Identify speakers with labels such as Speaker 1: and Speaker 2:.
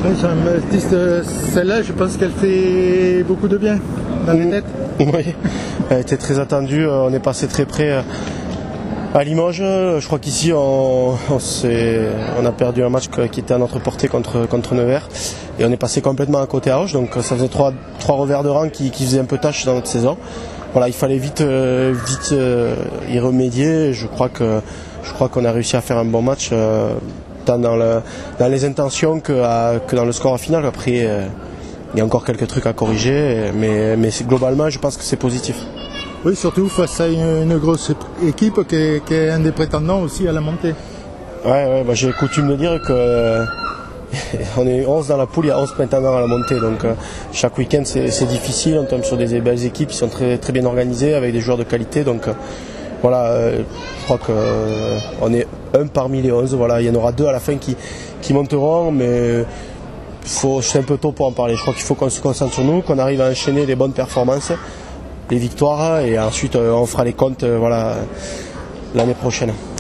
Speaker 1: Oui, Jean-Baptiste, celle-là, je pense qu'elle fait beaucoup de bien dans les têtes.
Speaker 2: Oui, elle était très attendue. On est passé très près à Limoges. Je crois qu'ici, on a perdu un match qui était à notre portée contre Nevers. Et on est passé complètement à côté à Auch. Donc ça faisait trois revers de rang qui faisaient un peu tâche dans notre saison. Voilà, il fallait vite y remédier. Je crois qu'on a réussi à faire un bon match. Tant dans les intentions que dans le score final. Après, il y a encore quelques trucs à corriger, mais globalement, je pense que c'est positif.
Speaker 1: Oui, surtout face à une grosse équipe qui est un des prétendants aussi à la montée.
Speaker 2: Ouais, j'ai coutume de dire que on est 11 dans la poule, il y a 11 prétendants à la montée. Donc chaque week-end, c'est difficile. On tombe sur des belles équipes qui sont très, très bien organisées, avec des joueurs de qualité. Donc voilà, je crois qu'on est un parmi les 11. Voilà, il y en aura 2 à la fin qui monteront, mais c'est un peu tôt pour en parler. Je crois qu'il faut qu'on se concentre sur nous, qu'on arrive à enchaîner les bonnes performances, les victoires, et ensuite on fera les comptes l'année prochaine.